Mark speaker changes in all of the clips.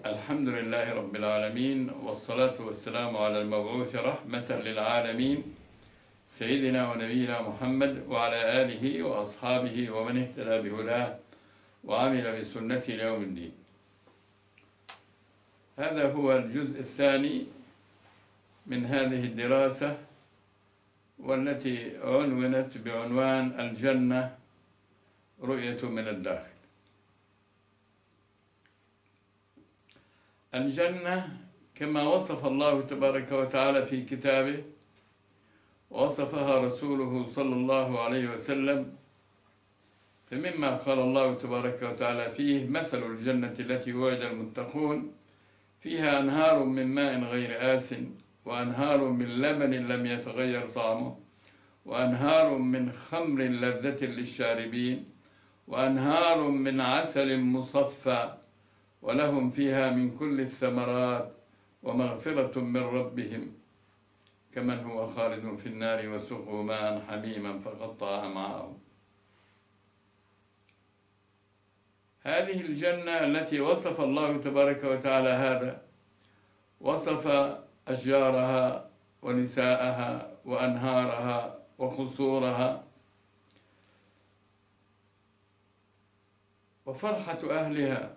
Speaker 1: الحمد لله رب العالمين، والصلاة والسلام على المبعوث رحمة للعالمين سيدنا ونبينا محمد وعلى آله وأصحابه ومن اهتدى بهداه وعمل بسنته ليوم الدين. هذا هو الجزء الثاني من هذه الدراسة، والتي عنونت بعنوان الجنة رؤية من الداخل. الجنة كما وصف الله تبارك وتعالى في كتابه ووصفها رسوله صلى الله عليه وسلم، فمما قال الله تبارك وتعالى فيه: مثل الجنة التي وعد المتقون فيها أنهار من ماء غير آس وأنهار من لبن لم يتغير طعمه وأنهار من خمر لذة للشاربين وأنهار من عسل مصفى ولهم فيها من كل الثمرات ومغفرة من ربهم كمن هو خالد في النار وسقوا ماء حميما فقطع أمعاءهم. هذه الجنة التي وصف الله تبارك وتعالى هذا، وصف أشجارها ونساءها وأنهارها وقصورها وفرحة أهلها،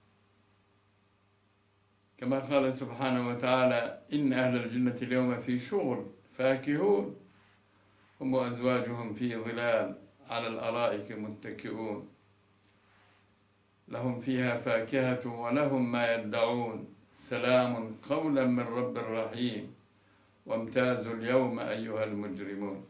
Speaker 1: كما قال سبحانه وتعالى: إن أهل الجنة اليوم في شغل فاكهون هم وأزواجهم في ظلال على الأرائك متكئون لهم فيها فاكهة ولهم ما يدعون سلام قولا من رب رحيم وامتازوا اليوم أيها المجرمون.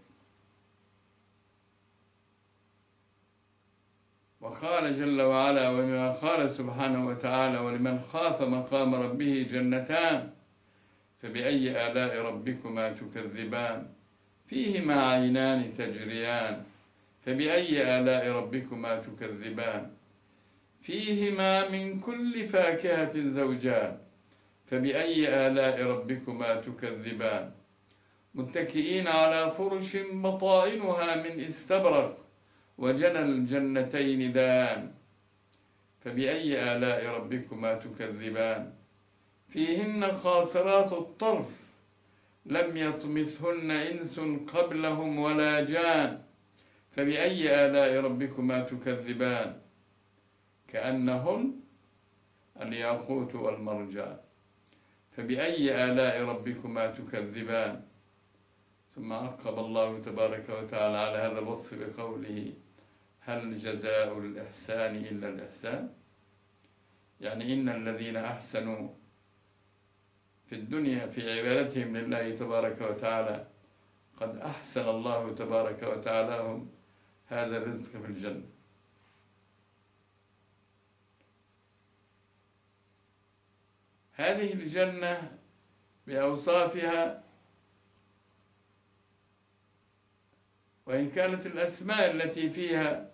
Speaker 1: وقال جل وعلا: وما قال سبحانه وتعالى: ولمن خاف مقام ربه جنتان فبأي آلاء ربكما تكذبان فيهما عينان تجريان فبأي آلاء ربكما تكذبان فيهما من كل فاكهة زوجان فبأي آلاء ربكما تكذبان متكئين على فرش بطائنها من استبرق وجنى الجنتين دان فبأي آلاء ربكما تكذبان فيهن قاصرات الطرف لم يطمثهن إنس قبلهم ولا جان فبأي آلاء ربكما تكذبان كأنهن الياقوت والمرجان فبأي آلاء ربكما تكذبان. ثم عقب الله تبارك وتعالى على هذا الوصف بقوله: هل جزاء الإحسان إلا الإحسان؟ يعني إن الذين أحسنوا في الدنيا في عبادتهم لله تبارك وتعالى قد أحسن الله تبارك وتعالى لهم هذا الرزق في الجنة. هذه الجنة بأوصافها، وإن كانت الأسماء التي فيها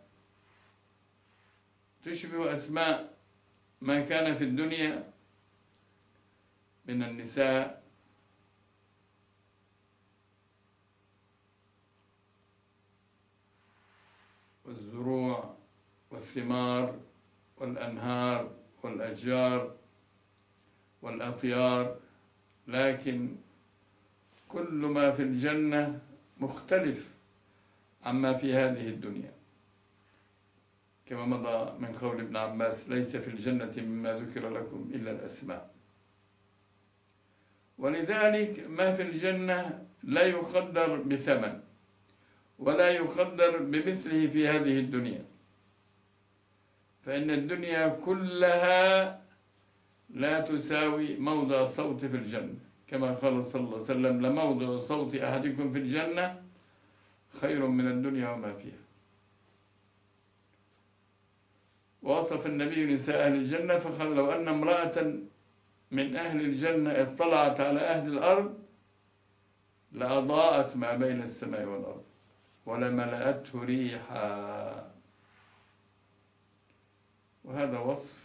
Speaker 1: تشبه أسماء ما كان في الدنيا من النساء والزروع والثمار والأنهار والأشجار والأطيار، لكن كل ما في الجنة مختلف عما في هذه الدنيا، كما مضى من قول ابن عباس: ليس في الجنة مما ذكر لكم إلا الأسماء. ولذلك ما في الجنة لا يقدر بثمن ولا يقدر بمثله في هذه الدنيا، فإن الدنيا كلها لا تساوي موضع صوت في الجنة، كما قال صلى الله عليه وسلم: لموضع صوت أحدكم في الجنة خير من الدنيا وما فيها. ووصف النبي نساء أهل الجنة فقال: لو أن امرأة من أهل الجنة اطلعت على أهل الأرض لأضاءت ما بين السماء والأرض ولملأته ريحا. وهذا وصف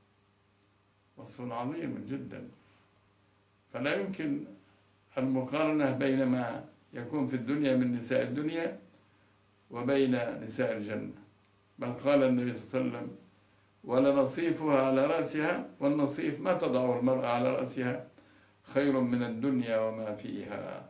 Speaker 1: عظيم جدا، فلا يمكن المقارنة بين ما يكون في الدنيا من نساء الدنيا وبين نساء الجنة. بل قال النبي صلى الله عليه وسلم: ولنصيفها على رأسها، والنصيف ما تضع المرأة على رأسها خير من الدنيا وما فيها.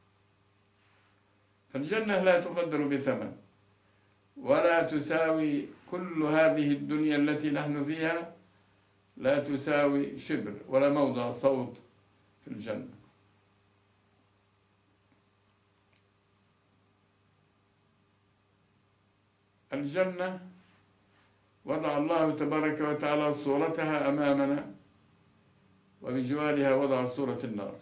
Speaker 1: فالجنة لا تقدر بثمن، ولا تساوي كل هذه الدنيا التي نحن فيها، لا تساوي شبر ولا موضع صوت في الجنة. الجنة وضع الله تبارك وتعالى صورتها أمامنا، وبجوارها وضع صورة النار،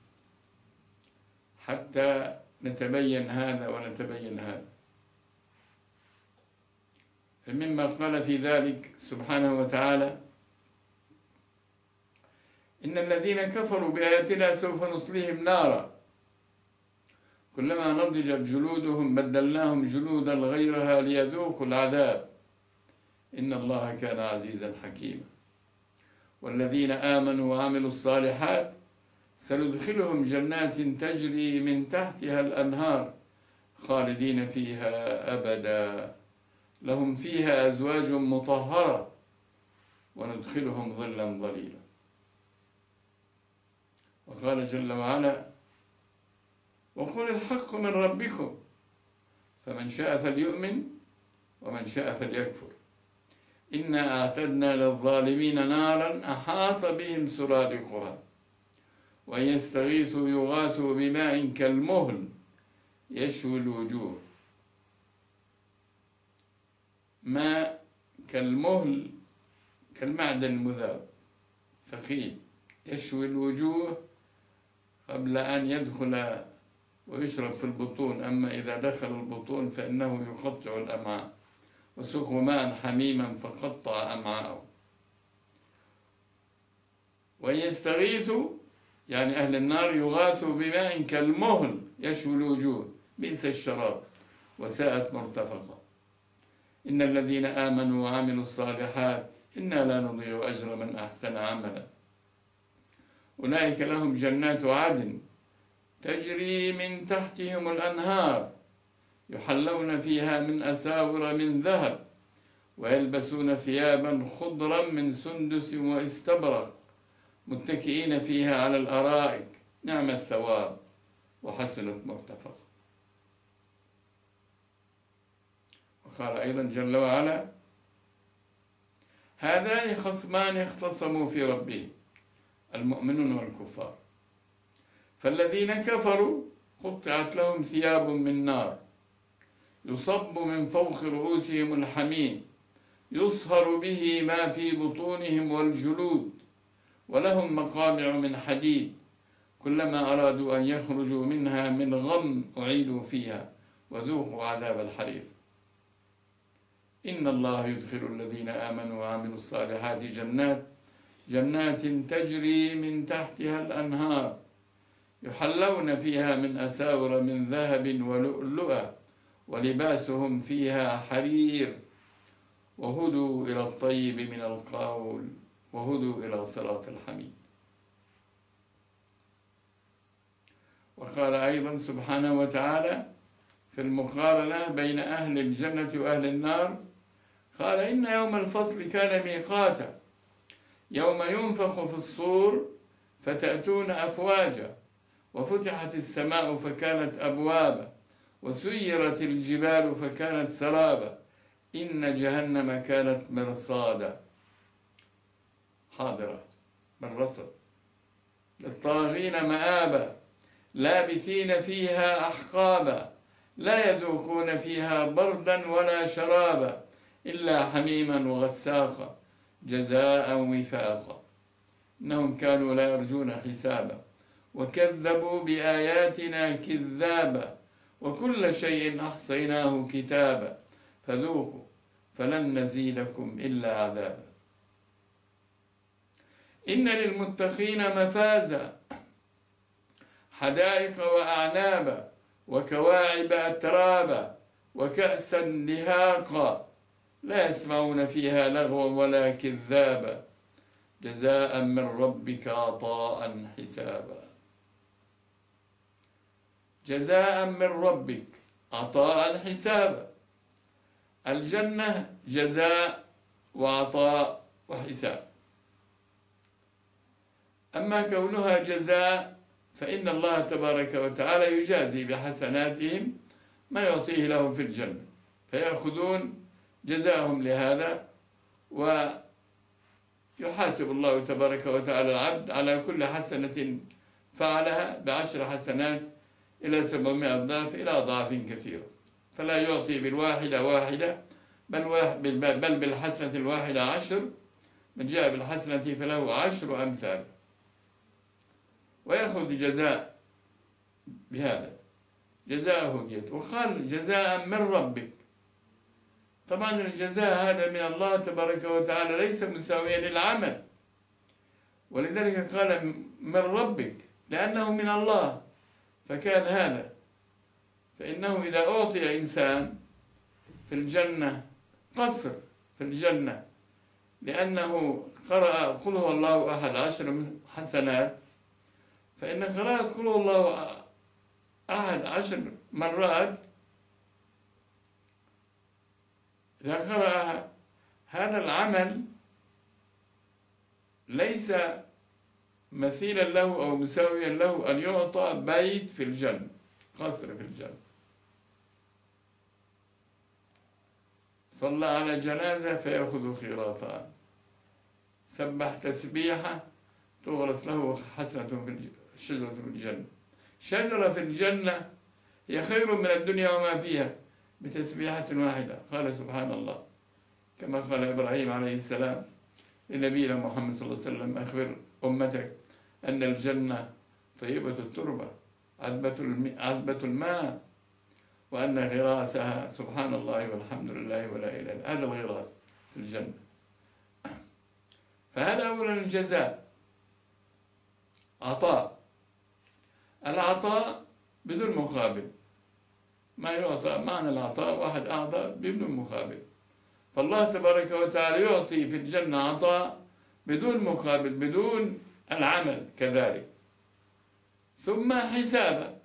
Speaker 1: حتى نتبين هذا ونتبين هذا. فمما قال في ذلك سبحانه وتعالى: إن الذين كفروا بآياتنا سوف نصليهم نارا كلما نضجت جلودهم بدلناهم جلودا غيرها ليذوقوا العذاب إن الله كان عزيزا حكيما. والذين آمنوا وعملوا الصالحات سندخلهم جنات تجري من تحتها الأنهار خالدين فيها أبدا لهم فيها أزواج مطهرة وندخلهم ظلا ظليلا. وقال جل وعلا: وقل الحق من ربكم فمن شاء فليؤمن ومن شاء فليكفر إنا أعتدنا للظالمين نارا أحاط بهم سرادقها وإن يستغيثوا يغاثوا بماء كالمهل يشوي الوجوه. ماء كالمهل كالمعدن المذاب ثقيل، يشوي الوجوه قبل أن يدخل ويشرب في البطون، أما إذا دخل البطون فإنه يقطع الأمعاء. وسقوا ماء حميما فقطع أمعاءه. وإن يستغيثوا يعني أهل النار يغاثوا بماء كالمهل يشوي الوجوه بئس الشراب وساءت مرتفقا إن الذين آمنوا وعملوا الصالحات إنا لا نضيع أجر من أحسن عملا أولئك لهم جنات عدن تجري من تحتهم الأنهار يحلون فيها من أساور من ذهب ويلبسون ثيابا خضرا من سندس واستبرق متكئين فيها على الأرائك نعم الثواب وحسنت مرتفقا. وقال أيضا جل وعلا: هذان خصمان اختصموا في ربهم المؤمنون والكفار فالذين كفروا قطعت لهم ثياب من نار يصب من فوق رؤوسهم الحميم يصهر به ما في بطونهم والجلود ولهم مقامع من حديد كلما أرادوا أن يخرجوا منها من غم أعيدوا فيها وذوقوا عذاب الحريق. إن الله يدخل الذين آمنوا وعملوا الصالحات جنات تجري من تحتها الأنهار يحلون فيها من أساور من ذهب ولؤلؤا ولباسهم فيها حرير وهدوا إلى الطيب من القول وهدوا إلى صراط الحميد. وقال أيضا سبحانه وتعالى في المقارنة بين أهل الجنة وأهل النار قال: إن يوم الفصل كان ميقاتا يوم ينفخ في الصور فتأتون أفواجا وفتحت السماء فكانت أبوابا وسيرت الجبال فكانت سرابا إن جهنم كانت مرصادا حاضرة بالرصد للطاغين مآبا لابثين فيها أحقابا لا يذوقون فيها بردا ولا شرابا إلا حميما وغساقا جزاء وفاقا إنهم كانوا لا يرجون حسابا وكذبوا بآياتنا كذابا وكل شيء أحصيناه كتابا فذوقوا فلن نزيدكم إلا عذابا. إن للمتقين مفازا حدائق وأعنابا وكواعب أترابا وكأسا دهاقا لا يسمعون فيها لغوا ولا كذابا جزاء من ربك عطاء حسابا. جزاء من ربك عطاء حسابا. الجنة جزاء وعطاء وحساب. أما كونها جزاء فإن الله تبارك وتعالى يجازي بحسناتهم ما يعطيه لهم في الجنة، فيأخذون جزاءهم لهذا، ويحاسب الله تبارك وتعالى العبد على كل حسنة فعلها ب10 حسنات إلى 700 ضعف إلى أضعاف كثيرة، فلا يعطي بالواحدة واحدة، بل بالحسنة الواحدة 10، من جاء بالحسنة فله 10 أمثال، ويأخذ جزاء بهذا، جزاءه جزاء. وقال جزاء من ربك. طبعا الجزاء هذا من الله تبارك وتعالى ليس مساويا للعمل، ولذلك قال من ربك لأنه من الله، فكان هذا. فإنه إذا أعطي إنسان في الجنة قصر في الجنة لأنه قرأ قل هو الله أحد 10 حسنات، فإن قراءة قل هو الله أحد 10 مرات إذا قرأ هذا العمل ليس مثيلا له أو مساويا له أن يعطى بيت في الجنة، قصر في الجنة. صلى على جنازة فيأخذ قيراطان، سبح تسبيحة تغرس له حسنة في شجرة في الجنة. شجرة في الجنة هي خير من الدنيا وما فيها بتسبيحة واحدة. قال سبحان الله كما قال إبراهيم عليه السلام لنبينا محمد صلى الله عليه وسلم أخبر أمتك أن الجنة طيبة التربة عذبة الماء، وأن غراسها سبحان الله والحمد لله ولا إله إلا الله. هذا الغراس في الجنة. فهذا أولا الجزاء، عطاء. العطاء بدون مقابل، ما يعطى معنى العطاء واحد أعطى بدون مقابل، فالله تبارك وتعالى يعطي في الجنة عطاء بدون مقابل بدون العمل كذلك، ثم حسابا،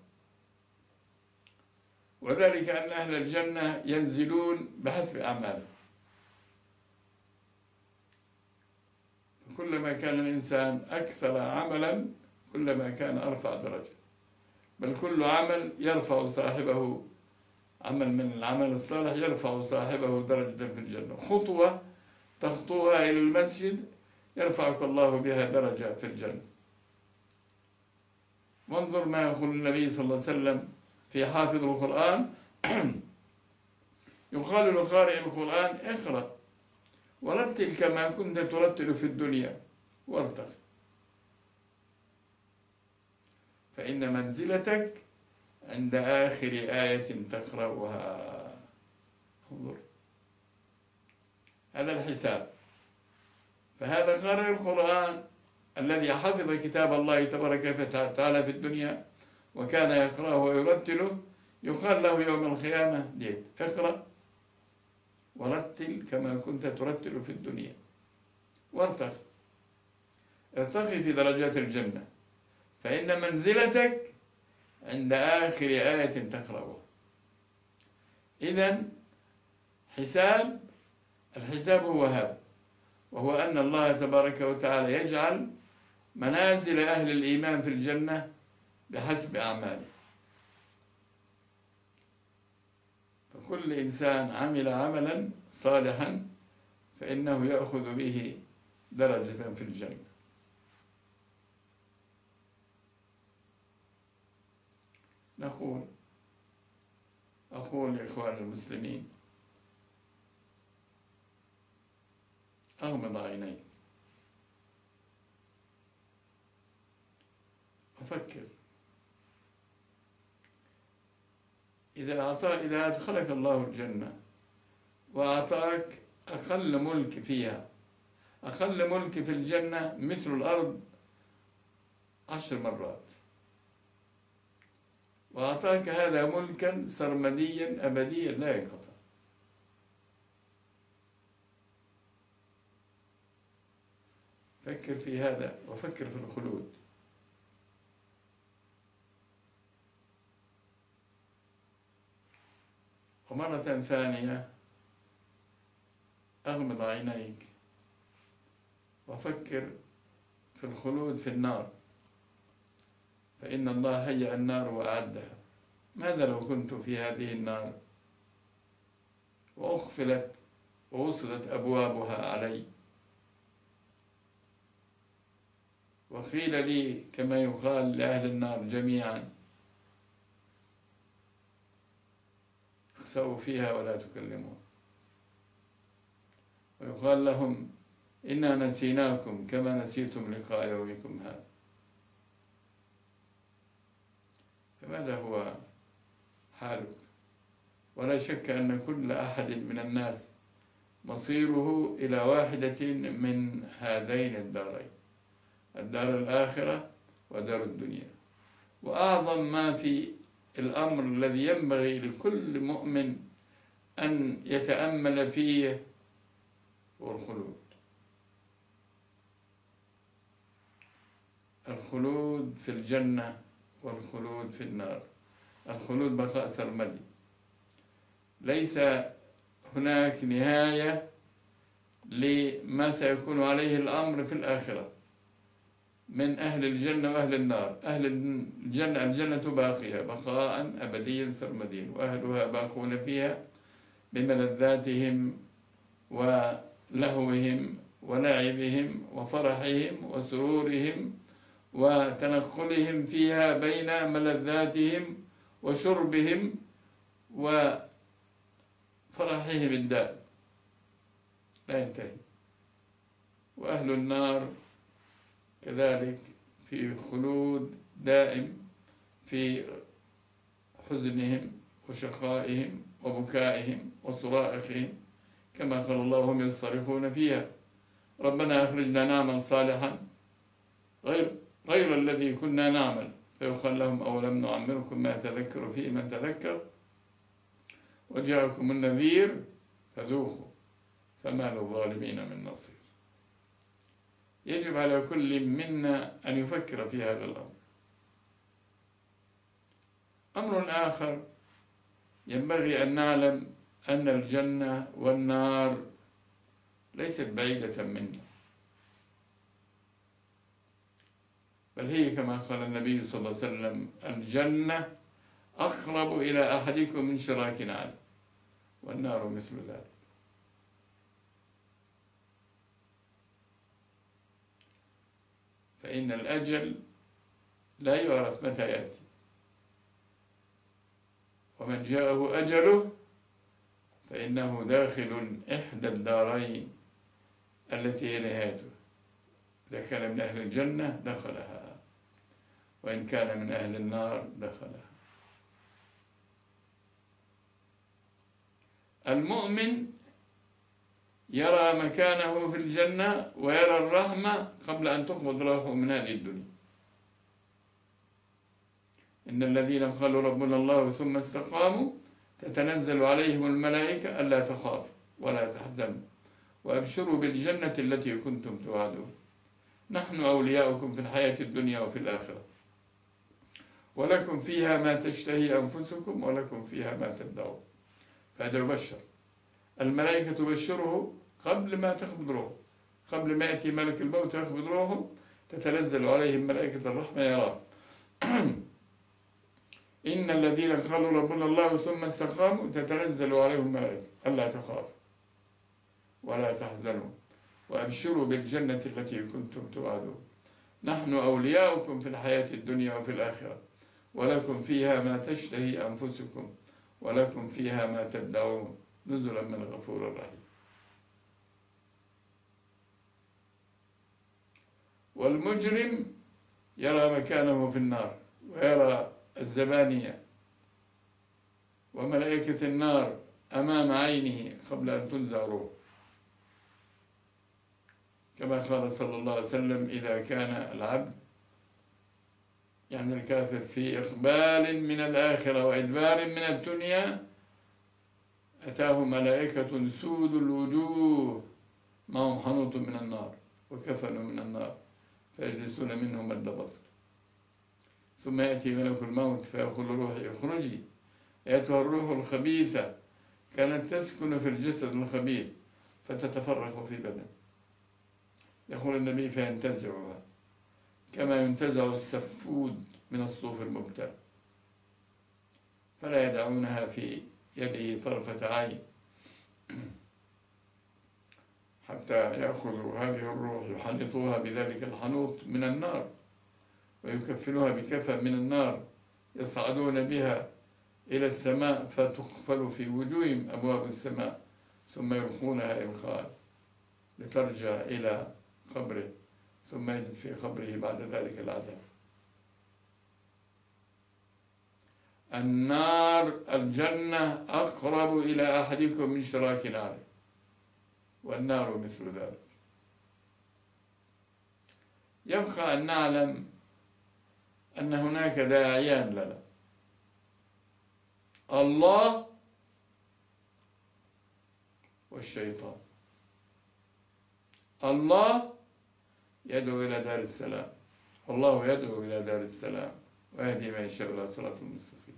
Speaker 1: وذلك أن أهل الجنة ينزلون بحسب أعمالهم. كلما كان الإنسان أكثر عملا كلما كان أرفع درجة، بل كل عمل يرفع صاحبه، عمل من العمل الصالح يرفع صاحبه درجة في الجنة. خطوة تخطوها إلى المسجد يرفعك الله بها درجة في الجنة. وانظر ما يقول النبي صلى الله عليه وسلم في حافظ القرآن يقال لقارئ القرآن اقرأ ورتل كما كنت ترتل في الدنيا وارتقي، فإن منزلتك عند آخر آية تقرأها. انظر هذا الحساب. فهذا قارئ القرآن الذي حفظ كتاب الله تبارك وتعالى في الدنيا وكان يقرأه ويرتله، يقال له يوم القيامة اقرأ ورتل كما كنت ترتل في الدنيا وارتقي، ارتقي في درجات الجنة، فإن منزلتك عند آخر آية تقرأها. إذن الحساب هو هذا، وهو أن الله تبارك وتعالى يجعل منازل أهل الإيمان في الجنة بحسب أعماله، فكل إنسان عمل عملا صالحا فإنه يأخذ به درجة في الجنة. أقول لإخوان المسلمين أغمض عينيك وفكر. إذا أدخلك الله الجنة وأعطاك أقل ملك فيها، أقل ملك في الجنة مثل الأرض 10 مرات، وأعطاك هذا ملكا سرمديا أبديا لا ينقطع، فكر في هذا وفكر في الخلود. ومرة ثانية أغمض عينيك وفكر في الخلود في النار، فإن الله هيأ النار وأعدها. ماذا لو كنت في هذه النار وأخفلت ووصلت أبوابها علي، وقيل لي كما يقال لأهل النار جميعا: اخسأوا فيها ولا تكلمون، ويقال لهم: إنا نسيناكم كما نسيتم لقاء يومكم هذا. فماذا هو حالك؟ ولا شك أن كل أحد من الناس مصيره إلى واحدة من هذين الدارين، الدار الآخرة ودار الدنيا. وأعظم ما في الأمر الذي ينبغي لكل مؤمن أن يتأمل فيه هو الخلود في الجنة والخلود في النار. الخلود بقاء سرمدي، ليس هناك نهاية لما سيكون عليه الأمر في الآخرة من أهل الجنة وأهل النار. أهل الجنة، الجنة باقية بقاء أبديا سرمديا، وأهلها باقون فيها بملذاتهم ولهوهم ولعبهم وفرحهم وسرورهم وتنقلهم فيها بين ملذاتهم وشربهم وفرحهم الدائم لا ينتهي. وأهل النار كذلك في خلود دائم في حزنهم وشقائهم وبكائهم وصرائخهم، كما قال الله: هم يصرخون فيها ربنا أخرجنا نعمل صالحا غير الذي كنا نعمل، فيقال لهم: أولم نعمركم ما يتذكر فيه من تذكر وجاءكم النذير فذوقوا فما للظالمين من نصير. يجب على كل منا أن يفكر في هذا الأمر. أمر آخر ينبغي أن نعلم أن الجنة والنار ليست بعيدة منا، بل هي كما قال النبي صلى الله عليه وسلم: الجنة أقرب إلى أحدكم من شراك نعل، والنار مثل ذلك. فإن الأجل لا يعرف متى يأتي، ومن جاءه أجله فإنه داخل إحدى الدارين التي هي نهايته. إذا كان من أهل الجنة دخلها، وإن كان من أهل النار دخلها. المؤمن يرى مكانه في الجنة ويرى الرحمة قبل أن تقبض روحه من هذه الدنيا. إن الذين قالوا ربنا الله ثم استقاموا تتنزل عليهم الملائكة ألا تخافوا ولا تحزنوا وأبشروا بالجنة التي كنتم توعدون، نحن أولياؤكم في الحياة الدنيا وفي الآخرة، ولكم فيها ما تشتهي أنفسكم ولكم فيها ما تدعون. فهذا يبشر، الملائكة تبشره قبل ما تقبض روحه، قبل ما يأتي ملك الموت يقبض روحه تتنزل عليهم ملائكة الرحمة يراه. إن الذين قالوا ربنا الله ثم استقاموا تتنزل عليهم الملائكة ألا تخافوا ولا تحزنوا وأبشروا بالجنة التي كنتم توعدون، نحن أولياؤكم في الحياة الدنيا وفي الآخرة، ولكم فيها ما تشتهي أنفسكم ولكم فيها ما تدعون، نزلا من غفور رحيم. والمجرم يرى مكانه في النار ويرى الزبانية وملائكة النار أمام عينه قبل أن تنزع روحه، كما قال صلى الله عليه وسلم: إذا كان العبد يعني الكافر في إقبال من الآخرة وإدبار من الدنيا أتاه ملائكة سود الوجوه معهم حنوط من النار وكفن من النار فيجلسون منهم مد بصر، ثم يأتي ملك الموت فيقول روحي اخرجي أيتها الروح الخبيثة كانت تسكن في الجسد الخبيث فتتفرق في بدن. يقول النبي فينتزعها كما ينتزع السفود من الصوف المبتل، فلا يدعونها في يده طرفة عين حتى يأخذوا هذه الروح يحنطوها بذلك الحنوط من النار، ويكفلوها بكفن من النار يصعدون بها إلى السماء فتقفل في وجوههم أبواب السماء، ثم يلقونها إلقاء لترجع إلى قبره، ثم يجد في قبره بعد ذلك العذاب. الجنة أقرب إلى أحدكم من شراك نعله، والنار مثل ذلك. يبقى أن نعلم أن هناك داعيان لنا: الله والشيطان. الله يدعو إلى دار السلام، والله يدعو إلى دار السلام ويهدي من يشاء إلى صراط المستقيم.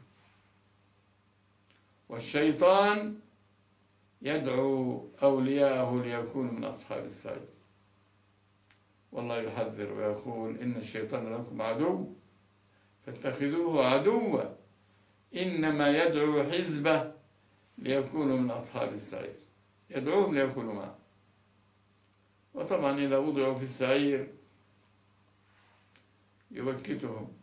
Speaker 1: والشيطان يدعو أولياءه ليكونوا من أصحاب السعير، والله يحذر ويقول إن الشيطان لكم عدو فاتخذوه عدوا إنما يدعو حزبه ليكونوا من أصحاب السعير، يدعوهم ليكونوا معه. وطبعا إذا وضعوا في السعير يبكتهم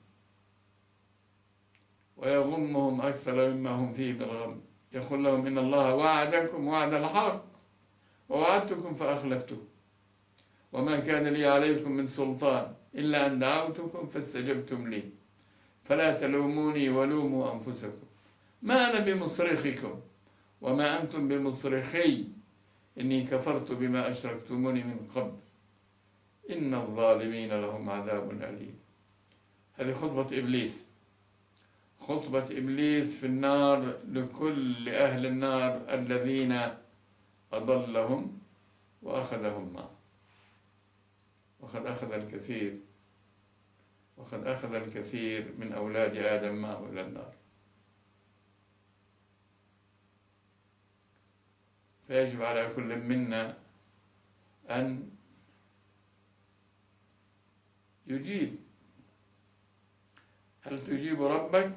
Speaker 1: ويغمهم أكثر مما هم فيه بالغم، يقول لهم إن الله وعدكم وعد الحق ووعدتكم فأخلفتكم وما كان لي عليكم من سلطان إلا أن دعوتكم فاستجبتم لي فلا تلوموني ولوموا أنفسكم ما أنا بمصرخكم وما أنتم بمصرخي إني كفرت بما أشركتموني من قبل إن الظالمين لهم عذاب أليم. هذه خطبة إبليس، خطبة إبليس في النار لكل أهل النار الذين أضلهم وأخذهم معه. وقد أخذ الكثير من أولاد آدم معه إلى النار. فيجب على كل منا أن يجيب. هل تجيب ربك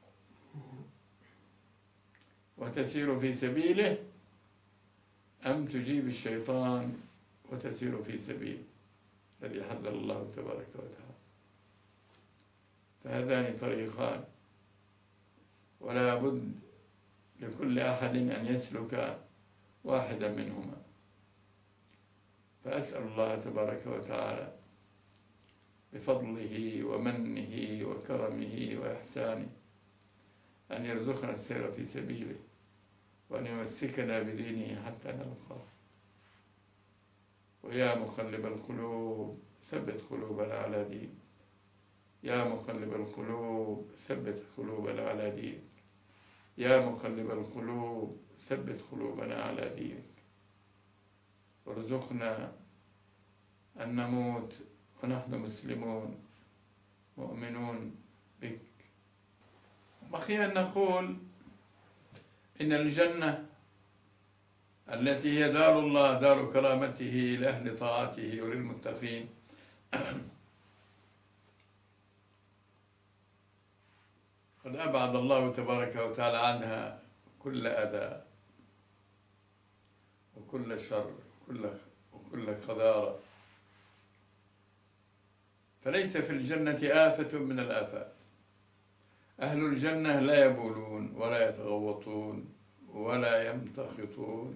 Speaker 1: وتسير في سبيله أم تجيب الشيطان وتسير في سبيله الذي حذر الله تبارك وتعالى؟ فهذان طريقان ولا بد لكل أحد أن يسلك واحدا منهما. فأسأل الله تبارك وتعالى بفضله ومنه وكرمه وإحسانه أن يرزقنا السير في سبيله وأن يمسكنا بدينه حتى نلقاه. ويا مقلب القلوب ثبت قلوبنا على دينك، يا مقلب القلوب ثبت قلوبنا على دينك، يا مقلب القلوب ثبت قلوبنا على دينك. وارزقنا أن نموت ونحن مسلمون مؤمنون بك. بقي أن نقول إن الجنة التي هي دار الله دار كرامته لأهل طاعته وللمتقين قد أبعد الله تبارك وتعالى عنها كل أذى وكل شر وكل قذارة، فليس في الجنة آفة من الآفات. أهل الجنة لا يبولون ولا يتغوطون ولا يمتخطون.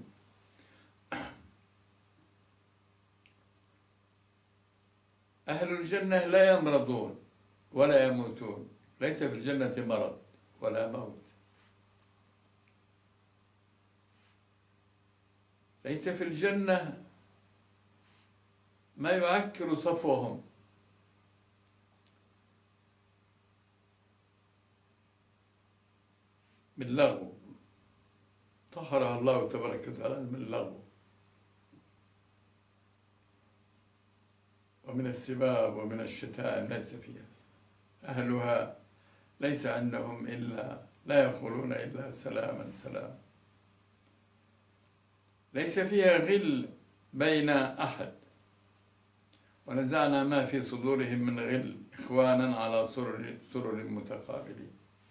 Speaker 1: أهل الجنة لا يمرضون ولا يموتون، ليس في الجنة مرض ولا موت، ليس في الجنة ما يعكر صفوهم من لغو، طهرها الله تبارك وتعالى من اللغو ومن السباب ومن الشتائم، ليس فيها. أهلها ليس عندهم إلا لا يقولون إلا سلاما سلاما، ليس فيها غل بين أحد، ونزعنا ما في صدورهم من غل إخوانا على سرر متقابلين.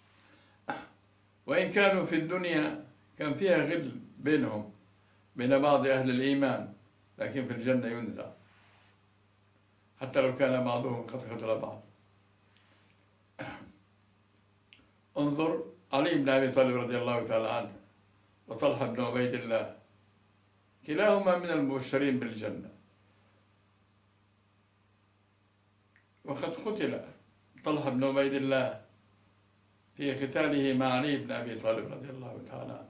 Speaker 1: وإن كانوا في الدنيا كان فيها غل بينهم بين بعض أهل الإيمان، لكن في الجنة ينزع، حتى لو كان بعضهم قد قتل بعض. انظر علي بن أبي طالب رضي الله تعالى عنه وطلحة بن عبيد الله، كلاهما من المبشرين بالجنة، وقد قتل طلحة بن عبيد الله في قتاله مع علي بن أبي طالب رضي الله تعالى عنه.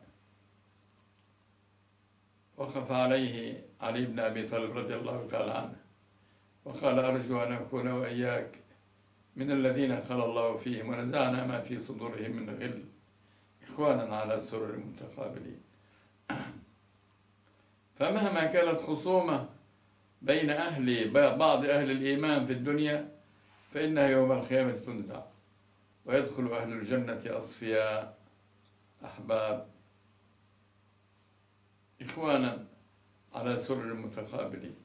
Speaker 1: وقف عليه علي بن أبي طالب رضي الله تعالى عنه وقال: أرجو أن أكون وإياك من الذين قال الله فيهم ونزعنا ما في صدورهم من غل إخوانا على سرر متقابلين. فمهما كانت خصومة بين بعض أهل الإيمان في الدنيا، فإنها يوم القيامة تنزع، ويدخل أهل الجنة أصفياء أحباب إخوانا على سرر متقابلين.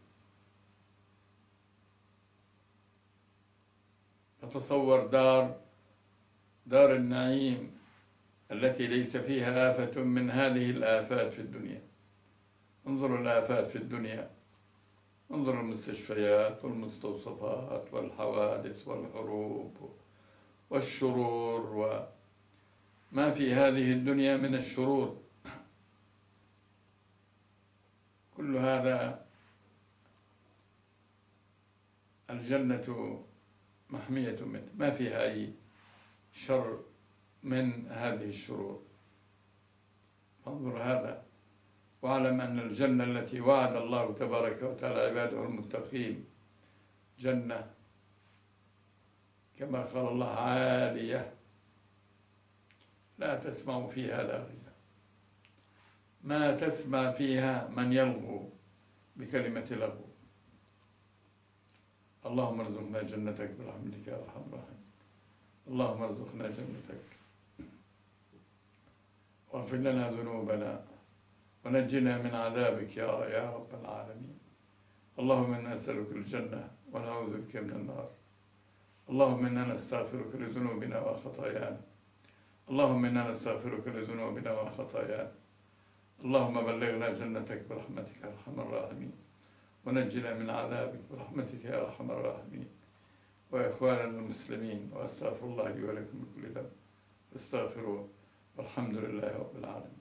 Speaker 1: فتصور دار النعيم التي ليس فيها آفة من هذه الآفات في الدنيا. انظروا الآفات في الدنيا، انظروا المستشفيات والمستوصفات والحوادث والحروب والشرور وما في هذه الدنيا من الشرور، كل هذا الجنة محمية منه، ما فيها أي شر من هذه الشرور. فانظر هذا، واعلم أن الجنة التي وعد الله تبارك وتعالى عباده المتقين جنة كما قال الله: عالية لا تسمع فيها لاغية، ما تسمع فيها من يلغو بكلمة لغو. اللهم ارزقنا جنتك برحمتك يا أرحم الراحمين. اللهم ارزقنا جنتك واغفر لنا ذنوبنا ونجنا من عذابك يا رب العالمين. اللهم إنا نسألك الجنة ونعوذ بك من النار. اللهم إنا نستغفرك لذنوبنا وخطايانا. اللهم إنا نستغفرك لذنوبنا وخطايانا. اللهم بلغنا جنتك برحمتك يا أرحم الراحمين، ونجنا من عذابك برحمتك يا أرحم الراحمين. وإخواننا المسلمين، وأستغفر الله لي ولكم من كل ذنب، استغفروه، والحمد لله رب العالمين.